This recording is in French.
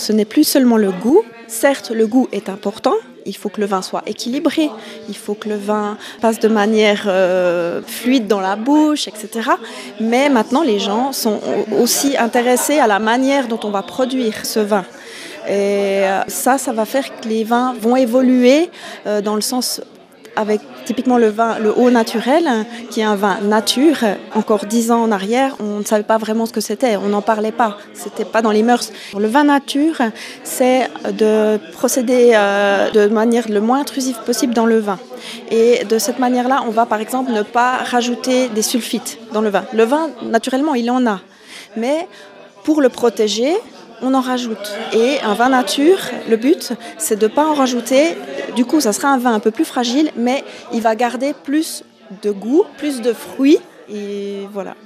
ce n'est plus seulement le goût. Certes, le goût est important. Il faut que le vin soit équilibré, il faut que le vin passe de manière fluide dans la bouche, etc. Mais maintenant, les gens sont aussi intéressés à la manière dont on va produire ce vin. Et ça va faire que les vins vont évoluer dans le sens avec typiquement le haut naturel, qui est un vin nature. Encore 10 ans en arrière, on ne savait pas vraiment ce que c'était, on n'en parlait pas, c'était pas dans les mœurs. Le vin nature, c'est de procéder de manière le moins intrusive possible dans le vin. Et de cette manière-là, on va par exemple ne pas rajouter des sulfites dans le vin. Le vin, naturellement, il en a, mais pour le protéger, on en rajoute. Et un vin nature, le but, c'est de ne pas en rajouter. Du coup, ça sera un vin un peu plus fragile, mais il va garder plus de goût, plus de fruits. Et voilà.